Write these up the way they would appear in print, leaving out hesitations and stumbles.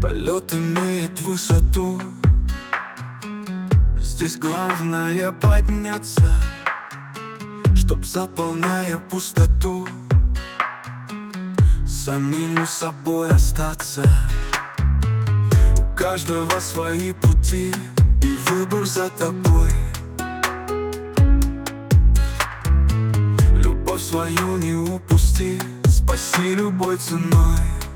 Полет имеет высоту. Здесь главное подняться, чтоб, заполняя пустоту, самим собой остаться. У каждого свои пути, и выбор за тобой. Любовь свою не упусти, спаси любой ценой.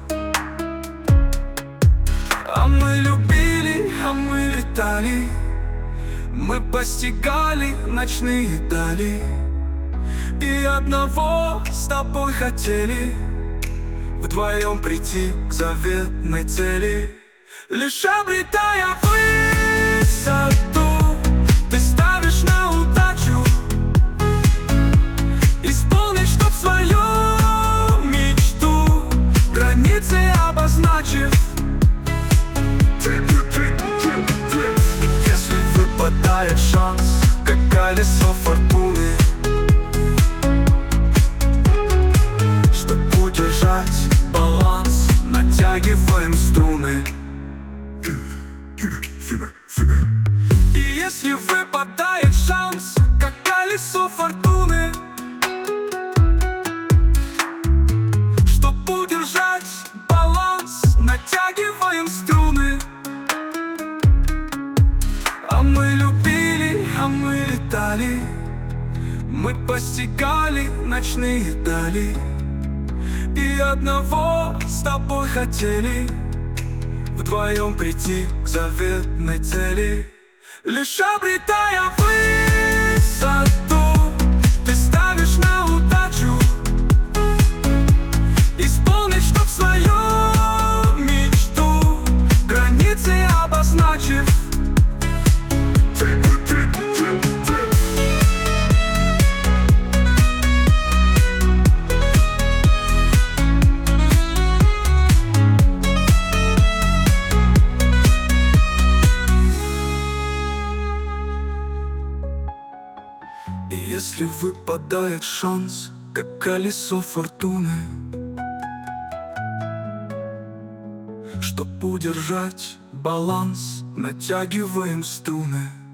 А мы любили, а мы летали, мы постигали ночные дали, и одного с тобой хотели вдвоем прийти к заветной цели. Лишь обретая высоту, ты ставишь на удачу исполнить, чтоб свою мечту, границы обозначив. Если выпадает шанс, как колесо фортуны, чтоб удержать баланс, натягиваем струны. И если выпадает шанс, как колесо фортуны, чтоб удержать баланс, натягиваем струны. А мы любили, а мы летали, мы постигали ночные дали, и одного с тобой хотели вдвоем прийти к заветной цели. Лишь обретая высоту, ты ставишь на удачу исполнить, чтоб свою мечту, границы обозначив. И если выпадает шанс, как колесо фортуны, чтоб удержать баланс, натягиваем струны.